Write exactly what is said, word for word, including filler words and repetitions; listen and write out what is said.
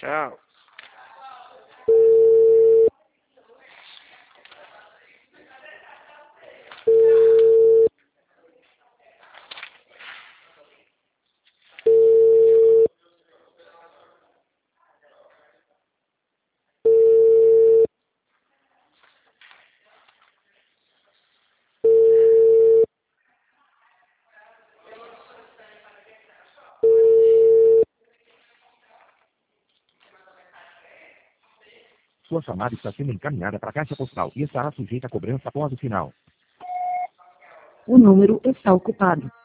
Tchau. Sua chamada está sendo encaminhada para a caixa postal e estará sujeita a cobrança após o sinal. O número está ocupado.